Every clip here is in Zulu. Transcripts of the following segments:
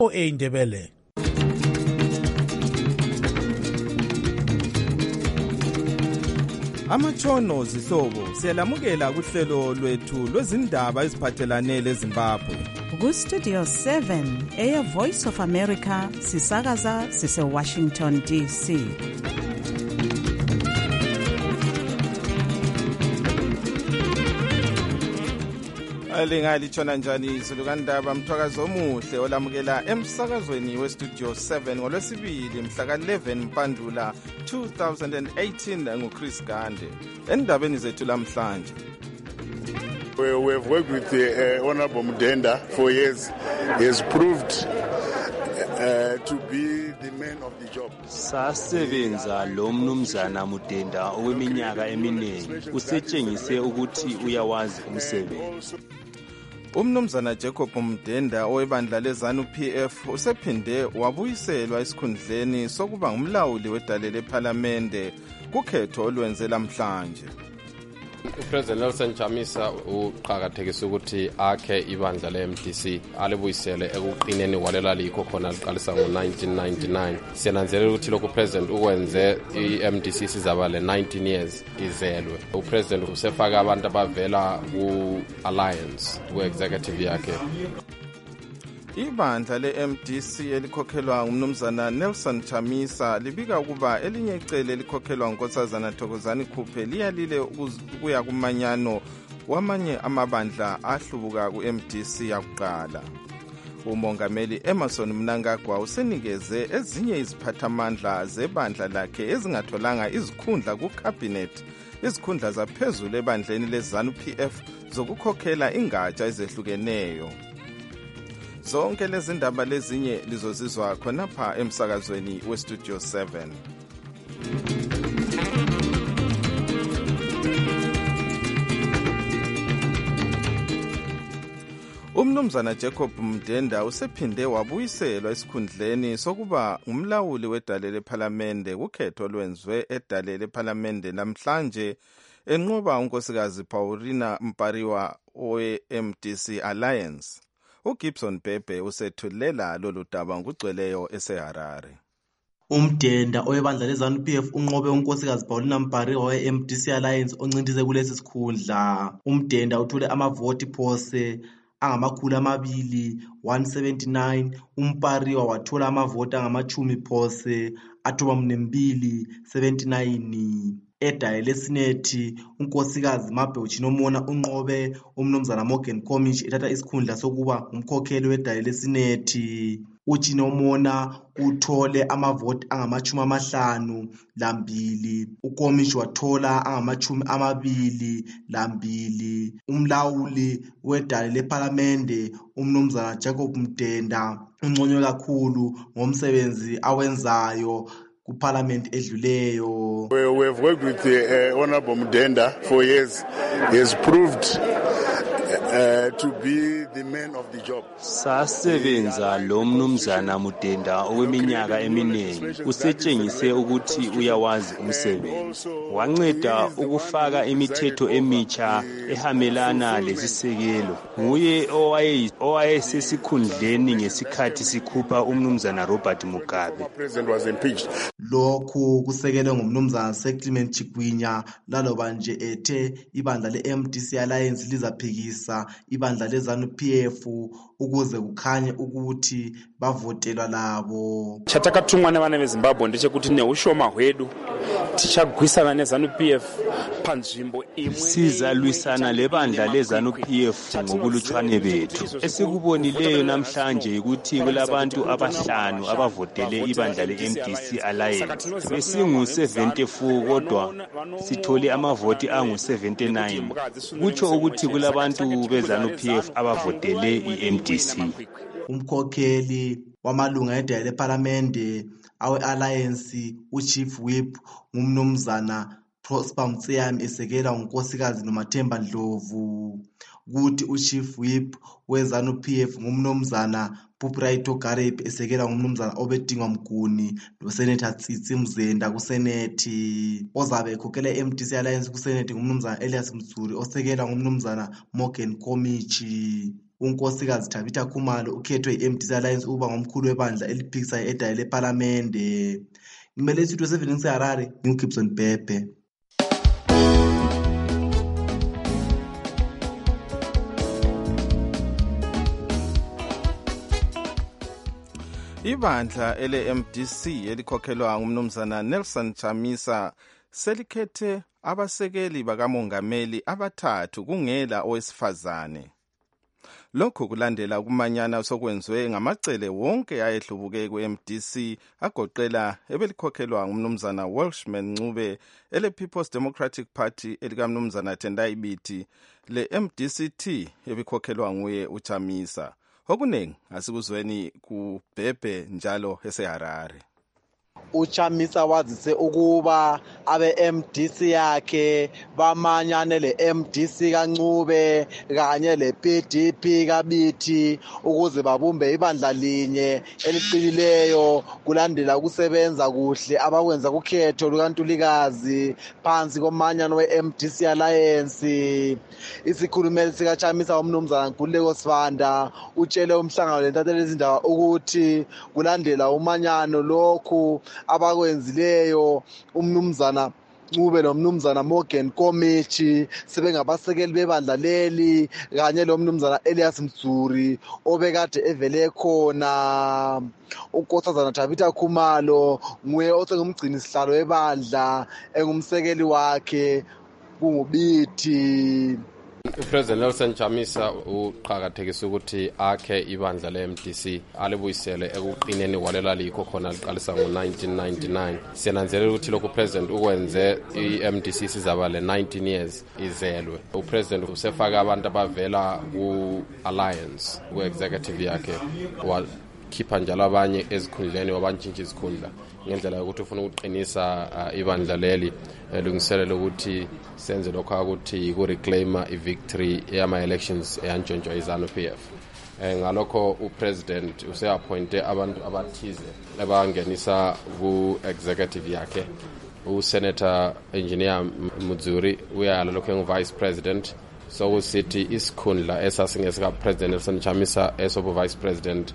Indebele. Amatshono zihlobo siyalamukela kuhlelo lwethu lwezindaba eziphathelane leZimbabwe. Ku-Studio 7 Air Voice of America sisakaza sise-Washington DC. Lingalithona njani izulu kandaba mthwakazo omuhle olamukela emsakazweni we-Studio 7 ngolwesibili mhla ka-11 Mpandula 2018 nguChris Gande. Endabeni zethu lamhlanje. We have worked with the Honorable Mudenda for years. He has proved to be the man of the job. Sasebenza lo mnumzana Mudenda okweminyaka eminingi usetshengise ukuthi uyawazi umsebenzi. Umnumzana Jacob Mudenda owebandla leZanu PF usephinde wabuyiselwa esikhundleni sokuba ngumlawuli wedale lephalamende kukhetho olwenze lamhlanje. uPresident Nelson Chamisa uqhakathekisa ukuthi akhe ibandla le-MDC alibuyisele ekuqineni walela likho khona liqalisa ngo-1999. Siyananzelela ukuthi lokhu uPresident ukwenze i-MDC sizaba le-19 years izelwe. uPresident usefaka abantu abavela ku-Alliance ku-executive yakhe. Ibandla le-MDC elikhokhelwa ngumnumzana Nelson Chamisa libika ukuba elinye icele elikhokhelwa ngunkosazana Thokozani Khuphe liyalile ukuya kumanyano wamanye amabandla ahlubuka ku-MDC yakuqala. Umongameli Emmerson Mnangagwa usenikeze ezinye iziphathamandla zebandla lakhe ezingatholanga izikhundla ku-cabinet, izikhundla zaphezulu ebandleni leZanu PF zokukhokhela ingatsha ezehlukeneyo. Zonke lezi ndaba lezinye lizozizwa khonapha emsakazweni we-Studio 7. Umnumzana Jacob Mudenda usephinde wabuyiselwa esikhundleni sokuba ngumlawuli wedale lephalamende kukhetho olwenzwe edale lephalamende namhlanje enqoba unkosikazi Paulina Mpariwa owe-MDC Alliance. uGibson Bhebhe usethulela lolu daba ngugcweleyo eseHarare. Umdenda owebandla leZanu PF unqobe unkosikazi Paulina Mpariwa we-MDC Alliance oncintise kulesi sikhundla. Umdenda uthole amavoti phose angama279, uMpariwa wathola amavoti angama10 phose athoba 279. Edale leSenethi unkosikazi Mabel Chinomona unqobe umnumzana Morgan Komichi ethatha isikhundla sokuba umkhokheli wedale leSenethi. uChinomona uthole amavoti angama52, uKomichi wathola angama22. Umlawuli wedale lephalamende umnumzana Jacob Mudenda unconywe kakhulu ngomsebenzi awenzayo kuParliament edluleyo. We have worked with the Honorable Mudenda for years. He has proved to be the man of the job. Sasebenza lo mnumzana Mudenda okweminyaka eminingi usetshengise ukuthi uyawazi umsebenzi. Wanceda ukufaka imithetho emitsha ehamelana lesisekelo. Nguye owayesesikhundleni ngesikhathi sikhupha umnumzana Robert Mugabe. Lokhu kusekelwe ngumnumzana Clement Chigwinya laloba nje ethe ibandla le-MDC Alliance lizaphikisa ibandla leZanu PF ukuze kukhanye ukuthi bavotelwa labo. Chatakatumwa nevana veZimbabwe ndechekuti neushoma hwedu tichagwisana neZanu PF panzvimbo imwe. Sizalwisana lebandla leZanu PF ngobulutshwane bethu. Esikubonileyo namhlanje ukuthi kulabantu abahlanu abavotele ibandla le-MDC Alliance. Besingu-74 kodwa sithole amavoti angu-79. Kutsho ukuthi kulabantu beZanu PF abavotele i-MDC. Umkhokheli wamalunga edale lephalamende awe-Alliance uChief Whip ngumnumzana Prosper Mtseyami esekela unkosikazi noMathemba Ndlovu. Kuthi uChief Whip weZanu PF ngumnumzana Pupraito Gareb esekela ngumnumzana Obedingwa Mguni noSenator Tsitsi Mzenda kuSenethi. Ozabe ekhokhela i-MDC Alliance kuSenethi ngumnumzana Elias Mzuri osekela ngumnumzana Morgan Komichi. unkosikazi Tabitha Khumalo ukhethwe i-MDC Alliance ukuba ngomkhulu webandla eliphikisayo edale lePhalamende. Ngimele Studio 7 ngiseHarare, nginguGibson Bhebhe. Ibandla ele-MDC elikhokhelwa ngumnumzana Nelson Chamisa selikhethe abasekeli bakamongameli abathathu kungela owesifazane. Lokhu kulandela ukumanyana sokwenziwe ngamacele wonke ayehlubuke ku-MDC agoqela ebelikhokhelwa ngumnumzana Welshman Ncube ele-People's Democratic Party elikamnumzana Tendai Biti le-MDC-T ebikhokhelwa nguye uChamisa. Okuningi asikuzweni kuBhebhe njalo eseHarare. uChamisa wazise ukuba abe-MDC yakhe bamanyane le-MDC kaNcube kanye le-PDP kaBithi ukuze babumbe ibandla linye eliqinileyo kulandela ukusebenza kuhle abakwenza kukhetho lukaNtulikazi phansi komanyano we-MDC Alliance. Isikhulumeli sikaChamisa umnumzana Nkululeko Sivanda utshele umhlangano lentatheli izindaba ukuthi kulandela umanyano lokhu abakwenzileyo umnumzana Ncube nomnumzana Morgan Komechi sebengabasekeli bebandla leli kanye lomnumzana Elias Mzuri obekade evele khona. unkosazana Tabitha Khumalo nguye osengumgcini sihlalo webandla engumsekeli wakhe kunguBithi. uPresident Nelson Chamisa uqhakathekisa ukuthi akhe ibandla le-MDC alibuyisele ekuqineni walela likho khona liqalisa ngo-1999. Siyananzelela ukuthi lokhu uPresident ukwenze i-MDC sizaba le-19 years izelwe. uPresident usefaka abantu abavela ku-Alliance ku-executive yakhe wakhipha njalo abanye ezikhundleni wabantshintsha izikhundla ngendlela yokuthi ufuna ukuqinisa ibandla leli lungiselela ukuthi senze lokho ukuthi ku-reclaima i-victory yama-elections eyantshontsha iZANU-PF. Ngalokho uPresident use-appointe abantu abathize abangenisa ku-executive yakhe. uSenator Engineer Mzuri uyala lokho engu-Vice President, sokusithi isikhundla esasingesika-President Nelson Chamisa esobu-Vice President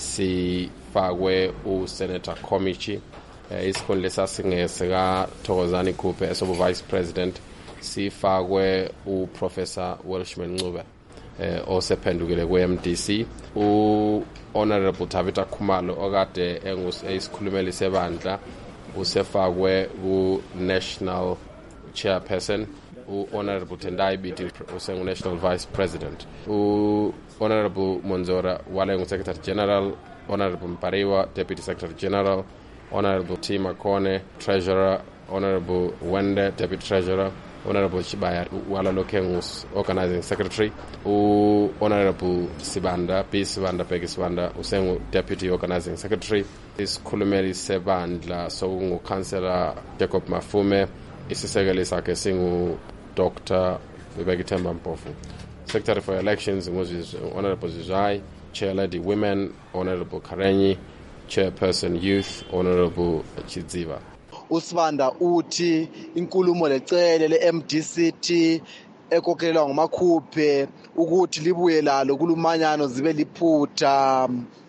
sifakwe uSenator Komechi. Isikhundla esasingesika Thokozani Khuphe esobu-Vice President sifakwe uProfessor Welshman Ncube osephendukile ku-MDC. u-Honorable Tabitha Khumalo okade enguyisikhulumeli sebandla usefakwe ku-National Chairperson. u-Honorable Tendai Biti usengu-National Vice President. u-Honorable Monzora wale ngu-Secretary General. Honorable Mpariwa Deputy Secretary General. Honorable T. Makone Treasurer. Honorable Wende Deputy Treasurer. Honorable Chibaya wala lokengus Organizing Secretary. Honorable Sibanda P. Sibanda Peggy Sibanda usengu Deputy Organizing Secretary. Isikhulumeli sebandla sokungu Councillor Jacob Mafume. Isisekeli sakhe singu Dr. Vibekithemba Mpofu. Secretary for Elections Honorable Zizai. Chair Lady Women Honorable Karenyi. Chairperson Youth Honorable Chidziva. uSibanda uthi inkulumo lecele le-MDC-T ekokhelwa nguMakhuphe ukuthi libuye lalo kulumanyano zibe liphutha.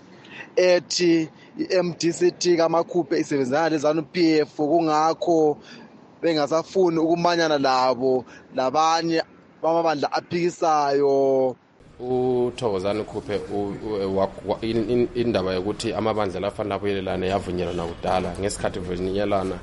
Ethi i-MDC-T kaMakhuphe isebenzana leZANU-PF kungakho bengasafuni ukumanyana labo labanye bamabandla aphikisayo. uThokozani Khuphe indaba yokuthi amabandla lafanele abuyelelane yavunyelana kudala. Ngesikhathi vunyelana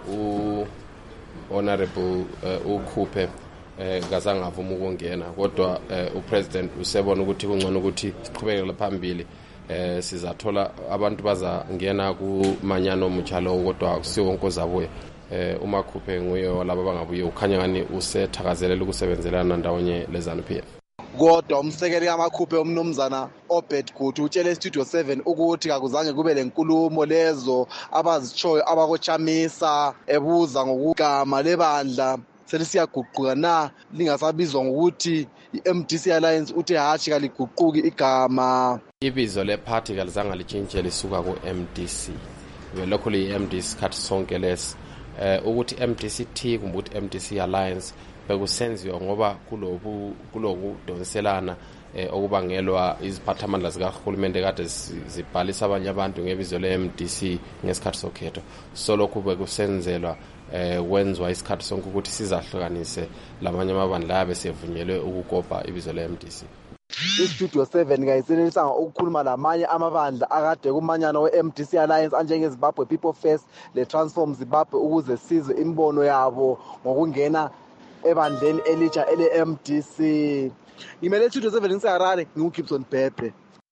u-Honorable uKhuphe ngazange avuma ukungena, kodwa uPresident usebona ukuthi kungcono ukuthi siqhubekele phambili. Sizathola abantu bazangena kumanyano omutshalo kodwa akusiwo wonke ozabuye. uMakhuphe nguye walabo bangabuye ukhanya ngani usethakazelela ukusebenzelana ndawonye leZANU-PF. Kodwa umsekeli kaMakhuphe umnumzana Obed Gutu utshele Studio 7 ukuthi akuzange kube lenkulumo lezo abazitshoyo abakoChamisa ebuza ngokugama lebandla selisiyaguquka na lingasabizwa ngokuthi i-MDC Alliance uthe hatshi kaliguquki igama. Ibizo leparty kalizange litshintshe lisuka ku-MDC belokho liyi-MDC isikhathi sonke lesi. Ukuthi MDC-T kumbe ukuthi MDC Alliance bekusenziwa ngoba kuloku donselana okubangelwa iziphathamandla zikahulumende kade zibhalisa abanye abantu ngebizo le-MDC ngesikhathi sokhetho. So lokhu bekusenzelwa wenziwa isikhathi sonke ukuthi sizahlukanise lamanye amabandla abe sevunyelwe ukukopa ibizo le-MDC. iStudio 7 kayisenelisanga ukukhuluma lamanye amabandla akade kumanyano we-MDC Alliance anjenge Zimbabwe People First le-Transform Zimbabwe ukuze sizwe imbono yabo ngokungena ebandleni elitsha ele-MDC. Ngimele iStudio 7 ngiseHarare, nginguGibson Bhebhe.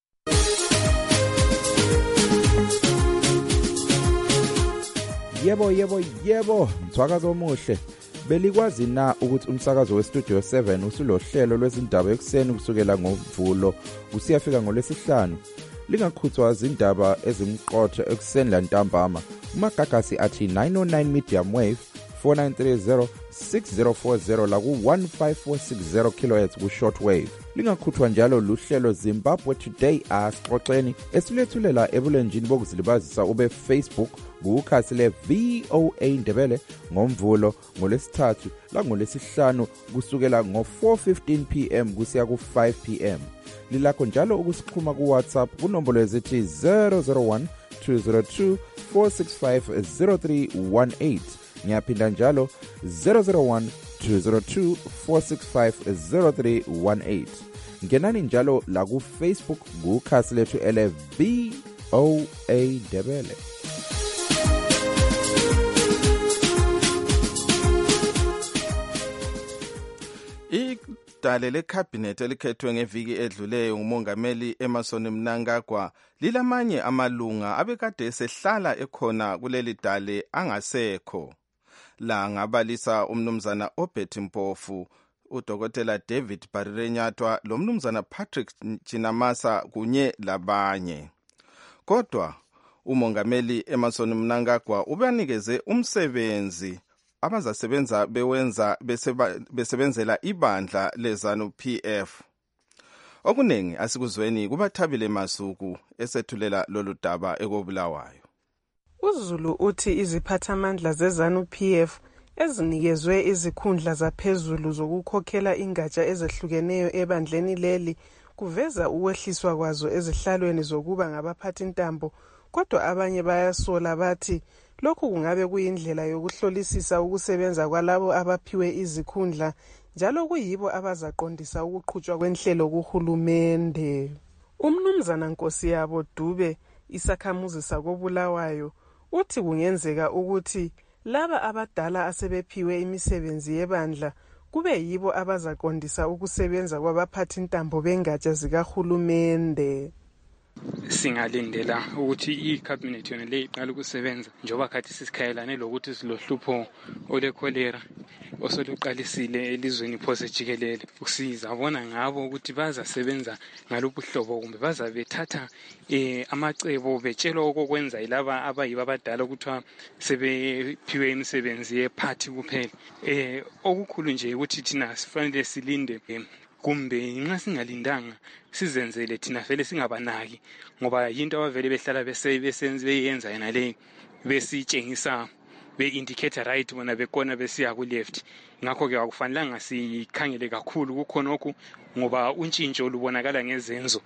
Yebo, mthwakazo omuhle. Belikwazi na ukuthi umsakazo weStudio 7 usulohlelo lwezindaba ekuseni kusukela ngoMvulo kusiyafika ngoLwesihlanu? Lingakhuthwa izindaba ezimqotho ekuseni lantambama. Umagagasi athi 909 medium wave 4930 6040 la ku-15460 kHz ku-short wave. Lingakhuthwa njalo luhlelo Zimbabwe Today asixoxeni esilethulela ebulenjini bokuzilibazisa ube Facebook kukhasi le-VOA Ndebele ngoMvulo ngoLwesithathu la ngoLwesihlanu kusukela ngo-4:15 PM kusiya ku-5 PM. Lilakho njalo ukusixhuma ku-WhatsApp kunombolo ezithi 001 202 465 0318. Ngiyaphinda njalo 001 202 465 0318. Ngenani njalo la ku Facebook kukhasi lethu ele VOA Ndebele. Idale leCabinet elikhethwe ngeviki edluleyo ngumongameli Emmerson Mnangagwa lilamanye amalunga abekade esehlala ekhona kuleli dale angasekho. La ngabalisa umnumzana Obert Mpofu, uDokotela David Barirenyatwa, lo mnumzana Patrick Chinamasa kunye labanye. Kodwa umongameli Emmerson Mnangagwa ubanikeze umsebenzi abazasebenza bewenza besebenzela ibandla lezanu PF. Okuningi asikuzweni kubaThabile Masuku esethulela lolu daba ekobulawayo. uZulu uthi iziphathamandla zezanu PF ezinikezwe izikhundla zaphezulu zokukhokhela ingatsha ezehlukeneyo ebandleni leli kuveza ukwehliswa kwazo ezihlalweni zokuba ngabaphathintambo, kodwa abanye bayasola bathi lokhu kungabe kuyindlela yokuhlolisisa ukusebenza kwalabo abaphiwe izikhundla njalo kuyibo abazaqondisa ukuqhutshwa kwenhlelo kuhulumende. Umnumzana Nkosiyabo Dube, isakhamuzi sakobulawayo, uthi kungenzeka ukuthi laba abadala asebephiwe imisebenzi yebandla kube yibo abazaqondisa ukusebenza kwabaphathintambo bengatsha zikahulumende. Singalindela ukuthi iCabinet yona le iqala ukusebenza njoba khathi sisikayelane lokuthi silohlupho olekholera osoluqalisile elizweni phose jikelele. Usizabona ngabo ukuthi bazasebenza ngaluphi uhlobo kumbe bazabethatha amacebo betshelwa okokwenza yilaba abayiba abadala ukuthi sebephiwe imisebenzi yephathi kuphela. Okukhulu nje ukuthi thina sifanele silinde kumbe nxa singalindanga sizenzele thina vele singabanaki ngoba yinto abavele behlala beyenza yena le besitshengisa be-indicate right bona bekona besiya ku-left. Ngakho-ke akufanelanga sikhangele kakhulu kukhonokhu ngoba untshintsho lubonakala ngezenzo.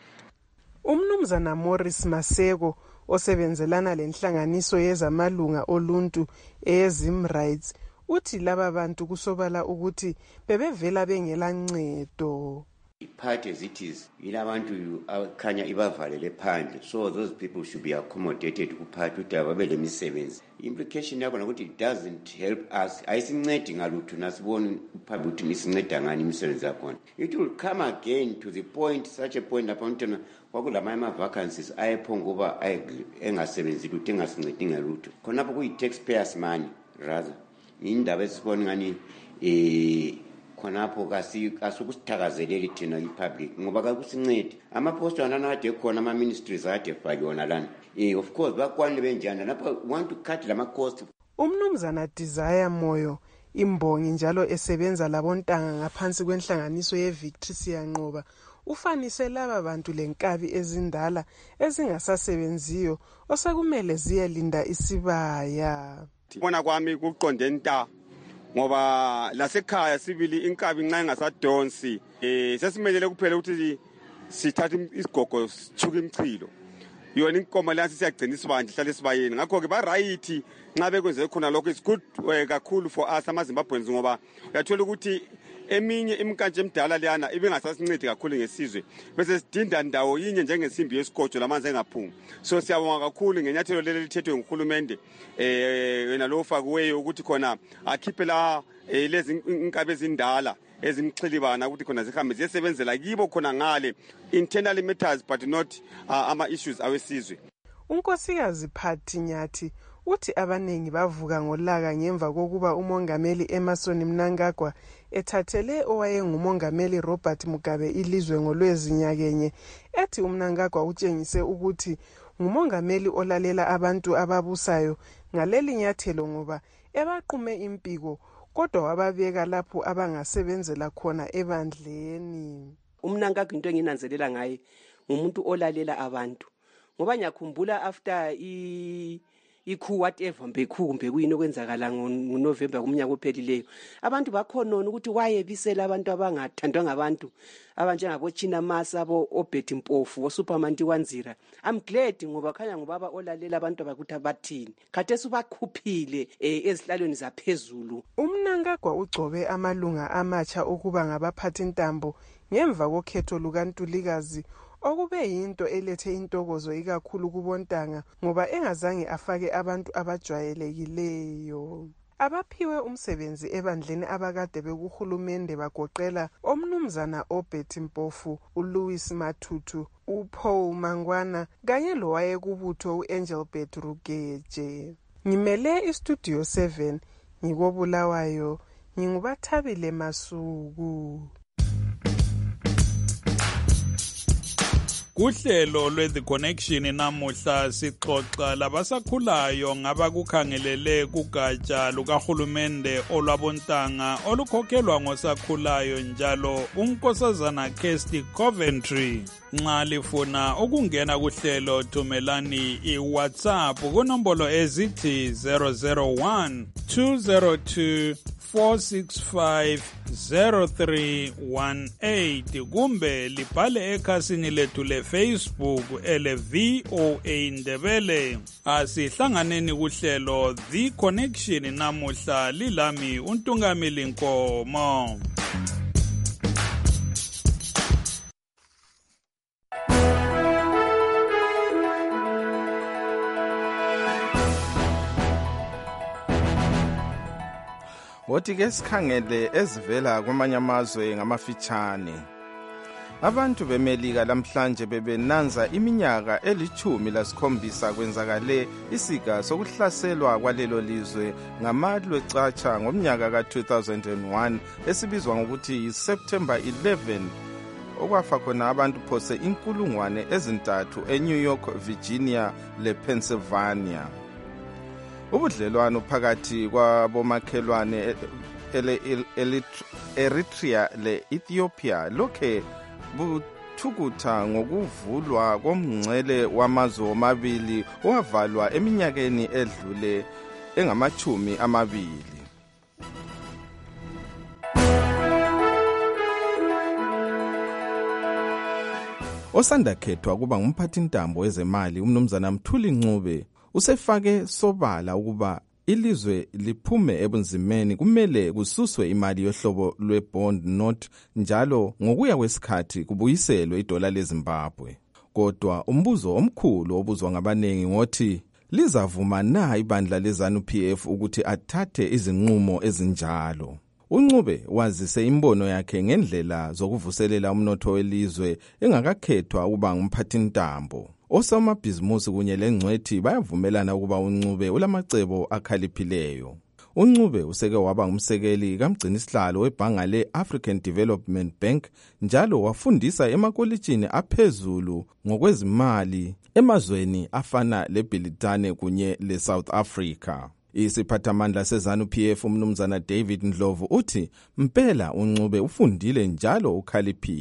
Umnumzana Morris Maseko osebenzelana lenhlanganiso yezamalunga oluntu eZim Rights uthi laba bantu kusobala ukuthi bebevela bengela ncedo. Part as it is, ilabantu akhanya ibavalele phandle, so those people should be accommodated kuphathi ukuthi ababele imisebenzi. Implication yakho ukuthi it doesn't help us. Ayisincedi ngalutho nasibona uphathi ukuthi isinceda ngani imisebenzi yakhona. It will come again to the point, such a point lapho ntona kwakulama ama-vacancies ayephongoba engasebenzi lutho engasincedi ngalutho. Khonapho kuyi-taxpayers money rather. Indaba esibona ngani khonapho kasukusithakazeleli thina ipublic ngoba kakusincedi amaposto ananade ekhona ama-ministries ade fakiwona lana. Of course bakwanile benjani lapha want to cut lama cost. Umnumzana Desire Moyo, imbongi njalo esebenza labontanga ngaphansi kwenhlanganiso ye-Victory Siyanqoba, ufanise laba bantu lenkabi ezindala ezingasasebenziyo osekumele ziyelinda isibaya. Bona kwami kuqonde nta ngoba lasekhaya sibili inkabi nxa ingasadonsi sesimelele kuphela ukuthi sithatha isigogo sithuka imchilo yona inkomo leya siyagcina isibanje hlale sibayeni ngakho ke ba right nxa bekwenze khona lokho is good kakhulu for us amaZimbabweans ngoba uyathola ukuthi eminye imkanje emdala leyana ibingasasincedi kakhulu ngesizwe bese sidinda ndawo yinye njengesimbi yesikotsho lamanzi engaphumi so siyabonga kakhulu ngenyathelo leli lithethwe nguhulumende wena lo fakiweyo ukuthi khona akhiphe la lezi inkabe ezindala ezimxhilibana ukuthi khona zihambe ziyesebenzela kibo khona ngale internal matters but not ama issues awesizwe. Unkosikazi Phathi Nyathi uthi abanengi bavuka ngolaka ngemva kokuba umongameli Emmerson Mnangagwa ethathele owayengumongameli Robert Mugabe ilizwe ngolwezinyakenye ethi uMnangagwa utshengise ukuthi ngumongameli olalela abantu ababusayo ngaleli nyathelo ngoba ebaqume impiko kodwa wababeka lapho abangasebenzela khona ebandleni. uMnangagwa into enginanzelela ngaye ngumuntu olalela abantu ngoba ngiyakhumbula after ikhu whatever kumbe kuyini okwenzakala ngoNovember kumnyaka ophelileyo abantu bakhonona ukuthi wayebisela abantu abangathandwa ngabantu abanjengabo China Masa abo Obed Mpofu oSuperman Wanzira. I'm glad ngoba khanya ngubaba olalela abantu abakuthi abathini khathesi ubakhuphile ezihlalweni zaphezulu. uMnangagwa ugcobe amalunga amatsha ukuba ngabaphathi ntambo ngemva kokhetho lukaNtulikazi okube yinto elethe intokozo ikakhulu kubontanga ngoba engazange afake abantu abajwayelekileyo. Abaphiwe umsebenzi ebandleni abakade bekuhulumende bagoqela omnumzana Obed Mpofu, uLouis Matutu, uPaul Mangwana kanye lowayekubutho uAngelbert Rugeje. Ngimele iStudio 7 ngikobulawayo ngingubathabile Masuku. Kuhlelo lwe-The Connection namuhla sixoxa labasakhulayo ngabakukhangelele kugatsha lukahulumende olwabontanga olukhokhelwa ngosakhulayo njalo unkosazana Kirsty Coventry. Nxa lifuna ukungena kuhlelo thumelani iWhatsApp kunombolo ezithi 001 202 4650318 kumbe libhale ekhasini lethu leFacebook ele VOA Ndebele. Asihlanganeni kuhlelo The Connection namuhla lilami uNtungamili Nkomo. Wothi ke sikhangele ezivela kwamanye amazwe ngamafitshane. Abantu beMelika lamhlanje bebenanza iminyaka 17 kwenzakale isiga sokuhlaselwa kwalelo lizwe ngamalwecatsha ngomnyaka ka2001 esibizwa ngokuthi September 11 okwafa khona abantu phose 3,000 eNew York, Virginia lePennsylvania. Ubudlelwano phakathi kwabomakhelwane Eritrea le-Ethiopia lokhe buthukutha ngokuvulwa komngcele wamazwe omabili owavalwa eminyakeni edlule engama-20. Osanda khethwa kuba ngumphathintambo wezemali umnumzana Mthuli Ncube usefake sobala ukuba ilizwe liphume ebunzimeni kumele kususwe imali yohlobo lwe-bond note njalo ngokuya kwesikhathi kubuyiselwe idola leZimbabwe. Kodwa umbuzo omkhulu obuzwa ngabanengi ngothi lizavuma na ibandla leZANU-PF ukuthi athathe izinqumo ezinjalo. uNcube wazise imbono yakhe ngendlela zokuvuselela umnotho welizwe engakakhethwa ukuba ngumphathintambo. Osomabhizimusi kunye lengcwethi bayavumelana ukuba uNcube ulamacebo akhaliphileyo. uNcube useke waba ngumsekeli kamgcinisihlalo webhanga le-African Development Bank njalo wafundisa emakolitshini aphezulu ngokwezimali emazweni afana leBritane kunye leSouth Africa. Isiphathamandla seZANU-PF umnumzana David Ndlovu uthi mpela uNcube ufundile njalo ukhaliphile.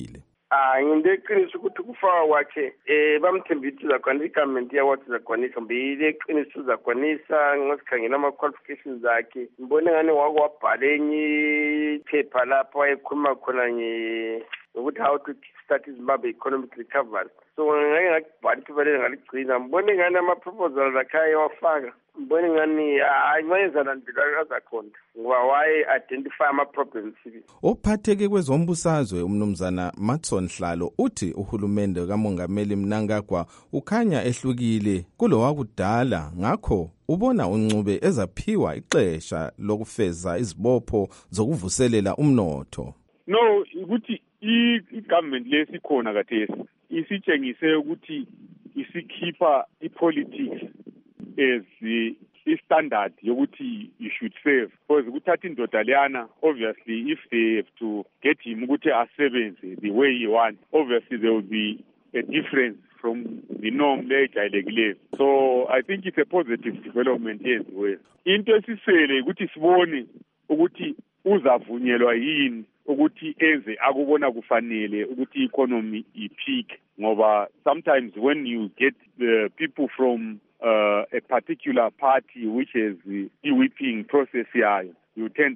nginte iqiniso ukuthi ukufaka kwakhe bamthembile uzakwanisa igovernment yawathi uzakwanisa mbile iqiniso uzakwanisa ngosikhangela ama-qualifications akhe ngibone ngane wabhala enye iphepha lapho wayekhuluma khona ngokuthi how to start iZimbabwe economic recovery. So ngake ngakubhala iphepha leli ngaligcina mbone ngane ama-proposals akhe ayewafaka mbone ngani mayezana azakhona ngoba waye-identify ama-problems. Ophatheke kwezombusazwe umnumzana Matson Hlalo uthi uhulumende kamongameli Mnangagwa ukhanya ehlukile kulo wakudala, ngakho ubona uNcube ezaphiwa ixesha lokufeza izibopho zokuvuselela umnotho. No, ukuthi i-government lesikhona kathesi isitshengise ukuthi isikhipha i-politics as i-standard yokuthi you should serve. Because ukuthatha indoda leyana, obviously if they have to get him ukuthi asebenze the way he wants, obviously there will be a difference from the norm lejayelekileyo. So I think it's a positive development yenziweyo. Into esisele ukuthi sibone ukuthi uzavunyelwa yini ukuthi enze akubona kufanele ukuthi economy ipeak, ngoba sometimes when you get the people from a particular party which is the whipping process yayo, you tend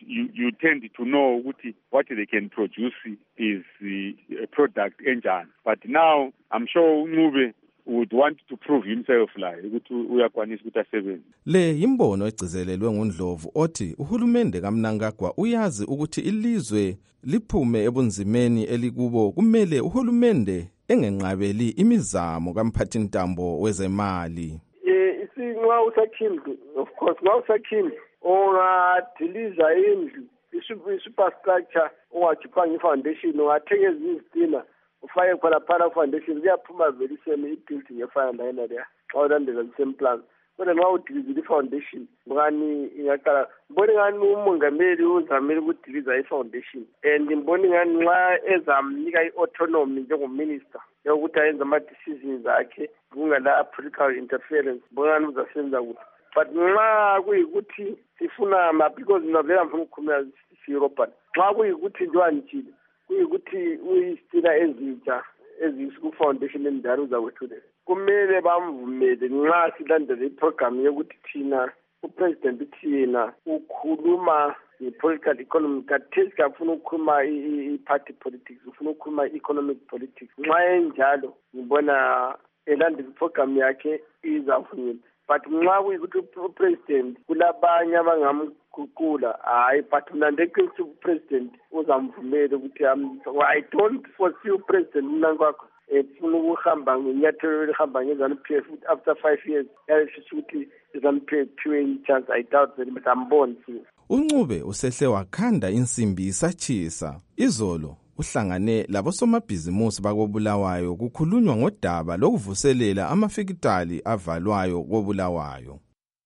to know ukuthi what they can produce is a product enjani. But now I'm sure Ncube would want to prove himself ukuthi uyakwanisa ukuthi asebenze. Le yimbono egcizelelwe nguNdlovu othi uhulumende kaMnangagwa uyazi ukuthi ilizwe liphume ebunzimeni elikubo, kumele uhulumende engenqabeli imizamo kamphathintambo wezemali. Nxa usakhile, of course, nxa usakhile ungadiliza indlu i-superstructure ungakhipha nge-foundation, ungathenga ezinye izitina ufake khona phana foundation kuyaphuma vele iseme i-building efana layena leya xa ulandela the-same plan. Kodwa nxa udilizile i-foundation ngani ingaqala mbone ngani umongameli uzamele ukudiliza i-foundation, and mbone ngani nxa ezamnika i-autonomy njengominister yokuthi ayenze ama-decisions akhe kungala-political interference, mbone ngani uzasebenza kuhle. But nxa kuyikuthi sifuna because vele ngifuna ukukhulumela si-European, nxa kuyikuthi njengoba ngitshile kuyikuthi uyistina ezintsha eziku-foundation endala uzakwethulela, kumele bamvumele nxa silandele iprogram yokuthi thina upresident thina ukhuluma nge-political economy, kathesi kafuna ukukhuluma i-party politics, ufuna ukukhuluma i-economic politics. Nxa enjalo ngibona elandela iprogram yakhe izavunyelwa. But nxa kuyikuthi upresident kulabanye abangamguqula, hayi, but mna ndeqiniso upresident uzamvumela ukuthi I don't foresee upresident Mnangagwa efuna ukuhamba ngenyathelo elihamba nge-ZANU-PF after 5 years yasho ukuthi i-ZANU-PF iphiwe i-chance. I doubt very much, amboni. uNcube usehle wakhanda insimbi isatshisa. Izolo uhlangane labosomabhizimusi bakobulawayo kukhulunywa ngodaba lokuvuselela amafekitali avalwayo kobulawayo.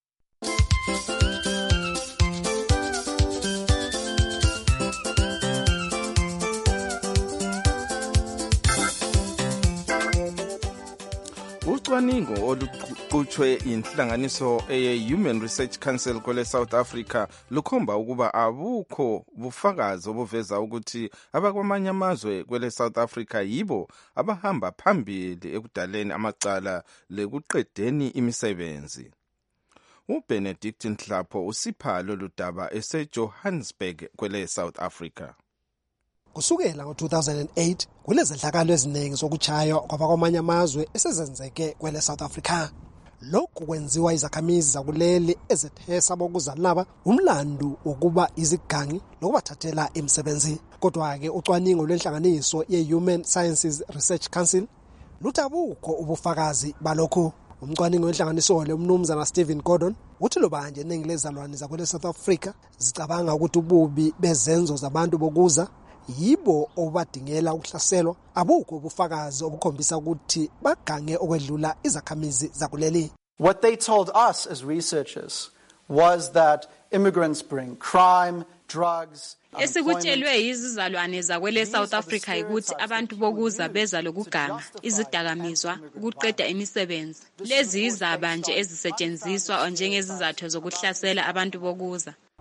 Ucwaningo oluqhutshwe inhlanganiso eye-Human Research Council kwele South Africa lukhomba ukuba abukho bufakazi obuveza ukuthi abakwamanye amazwe kwele South Africa yibo abahamba phambili ekudaleni amacala lekuqedeni imisebenzi. uBenedict Nhlapho usipha lolu daba eseJohannesburg kwele South Africa. Kusukela ngo-2008 kunezehlakalo eziningi zokuchaywa kwabakwamanye amazwe esezenzeke kwele South Africa. Lokhu kwenziwa izakhamizi zakuleli ezethesa bokuzalaba umlandu wokuba izigangi lokubathathela imisebenzi. Kodwa-ke ucwaningo lwenhlanganiso ye-Human Sciences Research Council luthi abukho ubufakazi balokhu. Umcwaningo wenhlanganiso le umnumzana Stephen Gordon uthi lobanje iningi lezalwane zakwele South Africa zicabanga ukuthi ububi bezenzo zabantu bokuza yibo obadingela ukuhlaselwa, abukho ubufakazi obukhombisa ukuthi bagange okwedlula izakhamizi zakuleli. What they told us as researchers was that immigrants bring crime, drugs. Esikutshelwe yizizalwane zakwele South Africa ukuthi abantu bokuza beza lokuganga, izidakamizwa, ukuqeda imisebenzi. Lezi izaba nje ezisetshenziswa njengezizathu zokuhlasela abantu bokuza.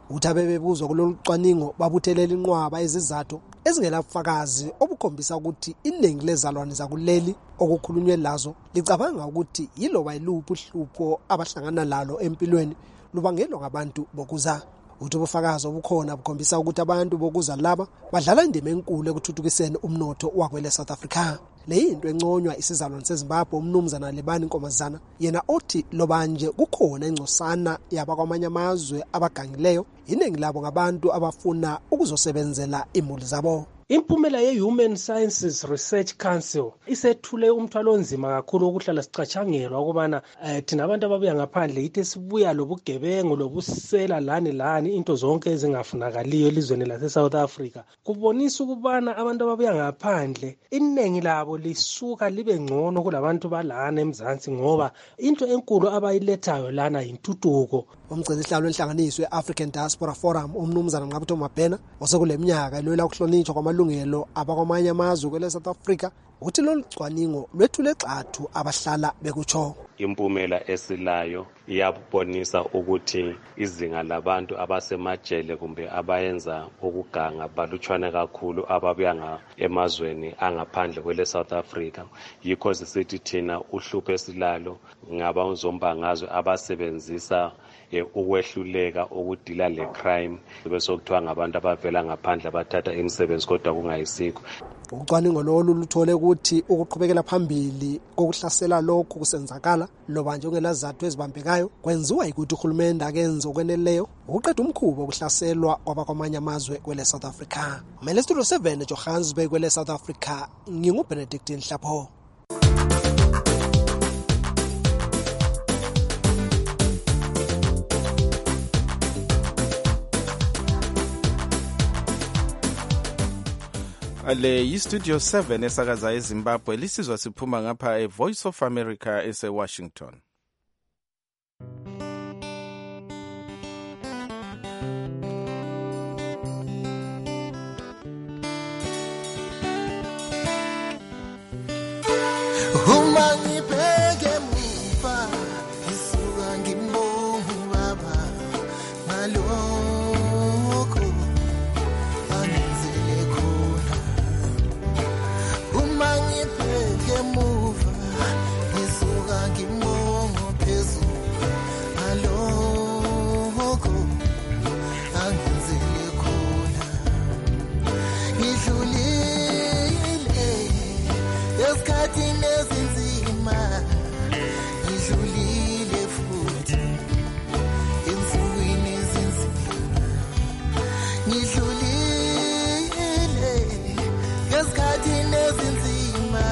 uthi abebebuzwa kulolu cwaningo babuthelela inqwaba izizathu ezingelafakazi obukhombisa ukuthi iningi lezalwane zakuleli okukhulunywe lazo licabanga ukuthi yiloba yiluphi uhlupho abahlangana lalo empilweni lubangelwa ngabantu bokuza. Uthi ubufakazi obukhona bukhombisa ukuthi abantu bokuza laba badlala indima enkulu ekuthuthukiseni umnotho wakwele South Africa. Le into enconywa isizalwane seZimbabwe umnumzana Lebani Nkomazana yena othi lobanje kukhona ingcosana yabakwamanye amazwe abagangileyo iningi labo ngabantu abafuna ukuzosebenzela imuli zabo. Impumela ye-Human Sciences Research Council isethule umthwalo onzima kakhulu okuhlala sicatshangelwa ukubana thina abantu ababuya ngaphandle yithi sibuya lobugebengu lobusela lani into zonke ezingafunakaliyo elizweni lase-South Africa. Kubonisa ukubana abantu ababuya ngaphandle iningi labo lisuka libe ngcono kulabantu balana eMzansi ngoba into enkulu abayilethayo lana yintuthuko. Umgcinisihlalo wenhlanganiso ye-African Diaspora Forum umnumzana Nqabutho Mabhena osekule minyaka elwela ukuhlonitshwa kwamalungelo abakwamanye amazwe kwele South Africa uthi lolu cwaningo lwethule xathu abahlala bekutsho. Impumela esilayo iyabonisa ukuthi izinga labantu abasemajele kumbe abayenza ukuganga balutshwane kakhulu ababuya emazweni angaphandle kwele South Africa. Yikho sisithi thina uhlupho esilalo ngabazombangazwe abasebenzisa ukwehluleka ukudila le crime bese kuthiwa ngabantu abavela ngaphandle abathatha imisebenzi kodwa kungayisikho. Ucwaningo lolu luthole ukuthi ukuqhubekela phambili kokuhlasela lokhu kusenzakala loba nje ungelazathu ezibambekayo kwenziwa ukuthi uhulumende akenze okweneleyo ukuqeda umkhuba okuhlaselwa kwabakwamanye amazwe kwele South Africa. Mele Studio 7 Johannesburg kwele South Africa nginguBenedict Nhlapho. Ale yi-Studio 7 esakaza eZimbabwe lisizwa siphuma ngapha eVoice of America ese-Washington. Uma ngibheke muva ngisuka ngimbonga baba ngalokho angenzele khona. Uma ngibheke muva ngisuka ngimbonga phezulu ngalokho angenzele khona. Ngidlulile esikhathini ezinzima ngidlulile futhi ensukwini ezinzima ngidlulile esikhathini ezinzima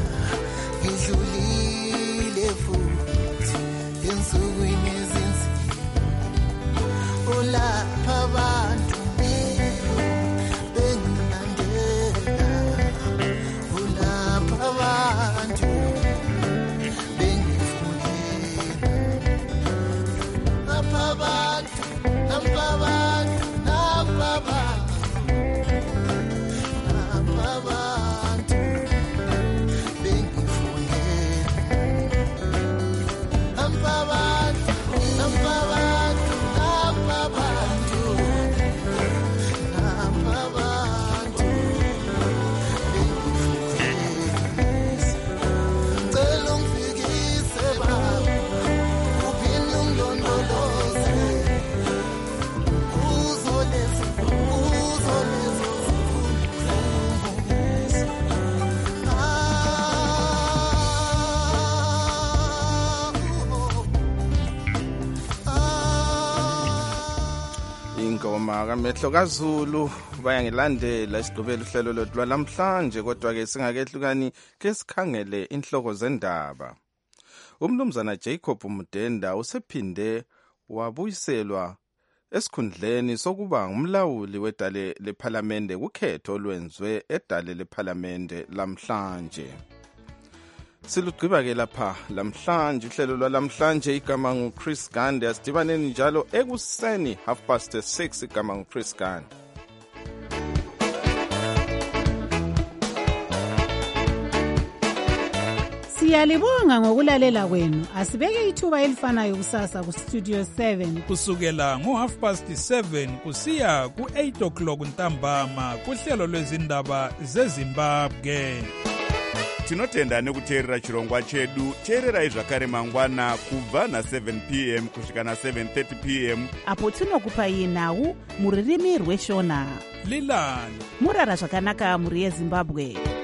ngidlulile futhi ensukwini ezinzima ulapha abantu bengilandela ulapha abantu ingoma kaMehlo kaZulu bayangilandela isigqibelo uhlelo lwethu lwalamhlanje kodwa ke singakehlukani ke sikhangele inhloko zendaba. Umnumzana Jacob Mudenda usephinde wabuyiselwa esikhundleni sokuba ngumlawuli wedale lePhalamende kukhetho olwenzwe edale lePhalamende lamhlanje. Silugqiba ke lapha lamhlanje uhlelo lwalamhlanje igama nguChris Gande asidibaneni njalo ekuseni 6:30 igama nguChris Gande. Siyalibonga ngokulalela kwenu. Asibeke ithuba elifanayo kusasa ku Studio 7 kusukela ngo7:30 kusiya ku8 o'clock ntambama kuhlelo lwezindaba zeZimbabwe. Tinotenda nekuteerera chirongwa chedu. Teererai zvakare mangwana kubva na7 p.m. kusvika na7:30 p.m. apo tinokupai nhau muririmi rweshona. Lilani murara zvakanaka muri yeZimbabwe.